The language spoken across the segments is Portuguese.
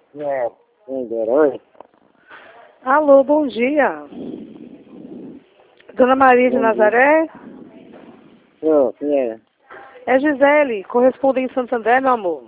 É, entendeu? Oi. Alô, bom dia. Dona Maria de Bom dia. Nazaré? Ô, quem é? É Gisele, correspondente em Santander, meu amor.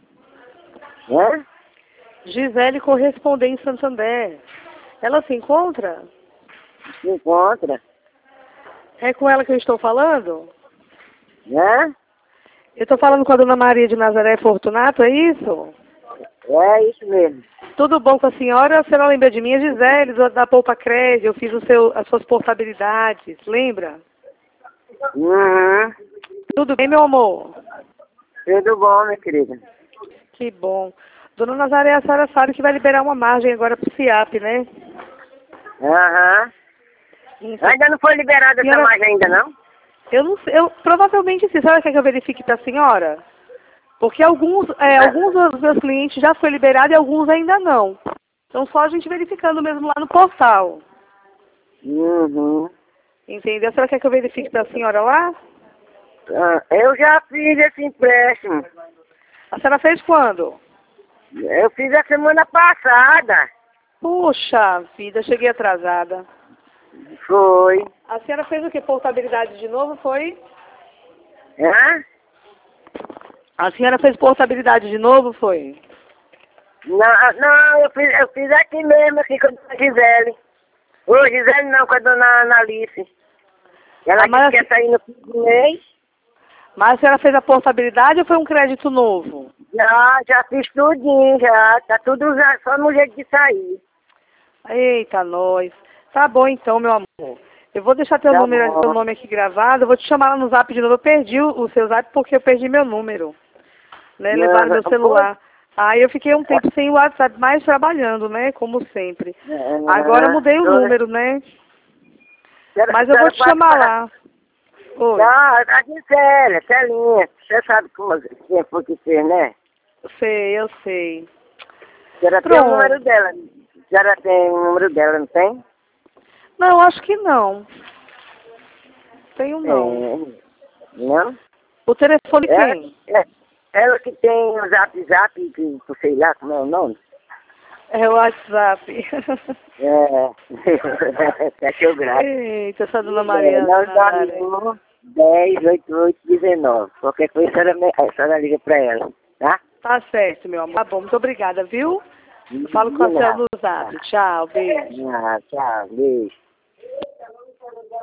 Hã? Gisele, correspondente em Santander. Ela se encontra? Se encontra? É com ela que eu estou falando? Hã? Eu estou falando com a Dona Maria de Nazaré Fortunato, é isso? É isso mesmo. Tudo bom com a senhora? A senhora lembra de mim? É Gisele, da Poupa Crédito. Eu fiz as suas portabilidades, lembra? Uhum. Tudo bem, meu amor? Tudo bom, minha querida? Que bom. Dona Nazaré, a senhora sabe que vai liberar uma margem agora para o CIAP, né? Aham. Então, Ainda não foi liberada essa senhora, margem ainda, não? eu não sei, provavelmente sim. A senhora quer que eu verifique para a senhora? Porque alguns dos meus clientes já foi liberado e alguns ainda não. Então só a gente verificando mesmo lá no portal. Uhum. Entendeu? A senhora quer que eu verifique para a senhora lá? Ah, eu já fiz esse empréstimo. A senhora fez quando? Eu fiz a semana passada. Puxa vida, cheguei atrasada. Foi. A senhora fez o que? Portabilidade de novo, foi? Hã? A senhora fez portabilidade de novo, foi? Não, eu fiz aqui mesmo, aqui com a dona Gisele. Ô, Gisele não, com a dona Analice. Ela disse Mas, que ia sair no fim do mês. mas a senhora fez a portabilidade ou foi um crédito novo? Já fiz tudinho, já. Tá tudo já, só no jeito de sair. Eita, nós. Tá bom então, meu amor. Eu vou deixar teu Tá número, teu bom. nome aqui gravado. Eu vou te chamar lá no zap de novo. Eu perdi o seu zap porque eu perdi meu número. Né? Levaram meu Foi? celular. Aí eu fiquei um tempo sem o WhatsApp, mais trabalhando, né? Como sempre. Agora eu mudei o número, né? Mas eu vou Senhora te pode chamar parar. lá. Oi. Não, a Gisele, Celinha. Você sabe quem foi que fez, né? Eu sei. A senhora tem o número Pronto. dela. A senhora tem o número dela, não tem? Não, acho que não. Tenho não. Tem. Não? O telefone Ela, quem? ela que tem o zap, que sei lá como é o nome. É o WhatsApp. Cachorro grato. Eita, essa Dona Maria Nazaré. 991-10-88-19. Qualquer coisa, a senhora liga pra ela, tá? Tá certo, meu amor. Tá bom, muito obrigada, viu? Eu falo com De a senhora nada. no zap. Tchau, beijo. Tchau, beijo.